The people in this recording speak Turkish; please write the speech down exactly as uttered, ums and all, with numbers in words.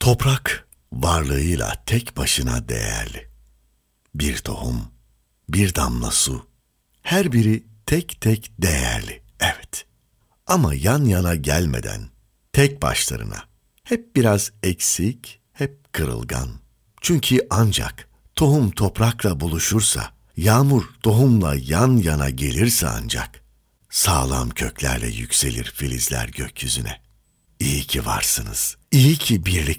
Toprak varlığıyla tek başına değerli. Bir tohum, bir damla su, her biri tek tek değerli, evet. Ama yan yana gelmeden, tek başlarına, hep biraz eksik, hep kırılgan. Çünkü ancak tohum toprakla buluşursa, yağmur tohumla yan yana gelirse ancak, sağlam köklerle yükselir filizler gökyüzüne. İyi ki varsınız, iyi ki birlikte